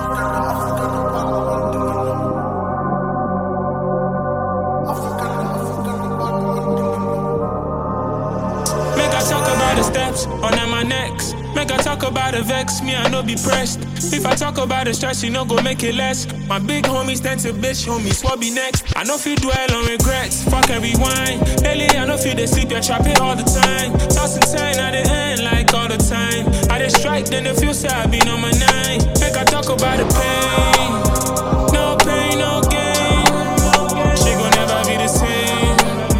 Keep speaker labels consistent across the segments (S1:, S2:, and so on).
S1: Make I talk about the steps on my necks. Make I talk about the vex, me I no be pressed. If I talk about the stress, you no go make it less. My big homies tend to bitch, homies, what be next? I no feel dwell on regrets, fuck every wine. Lately I no feel they sleep, you trap it all the time. Toss and turn at the end like all the time. I they strike, then they feel sad, I be on my nine. Make I talk about the pain. No pain, no gain. She gon' never be the same.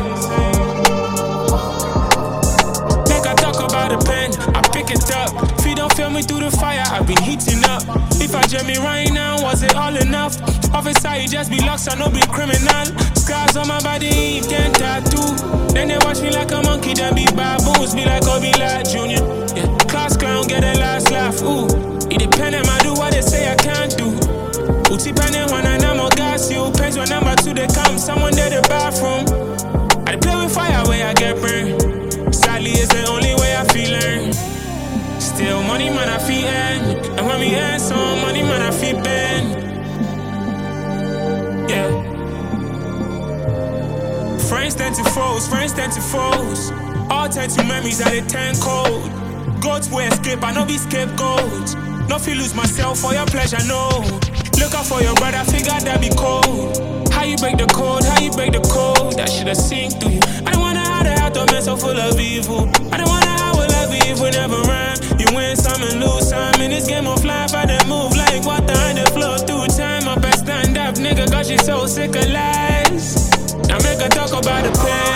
S1: Make I talk about the pen, I pick it up. If you don't feel me through the fire, I've been heating up. If I jam me right now, was it all enough? Officer, you just be lost, I no be criminal. Scars on my body, then tattoo. Then they watch me like a monkey, then be baboons. Be like Obi like Junior. Yeah, class clown, get a last laugh. Ooh, it depend on I do what they say I can't do. Uti penny when I know gas you. Pains when number two they come, someone there the bathroom. I play with fire where I get burned. Sadly, it's the only way I feel earned. Still money man I feel earn. And when we earn some money man I feel bend. Yeah. Friends tend to foes, friends tend to foes. All tend to memories that they turn cold. Goats will escape, I no be scapegoat. No feel lose myself for your pleasure, no. Look out for your brother, figure that be cold. How you break the code, how you break the code. That shit a sink through you. I don't wanna have the heart of man so full of evil. I don't wanna have a love if we never rhyme. You win some and lose some. In this game of life, I done move like water and they flow through time. My best stand up, nigga, got you so sick of lies. Now make her talk about the pain.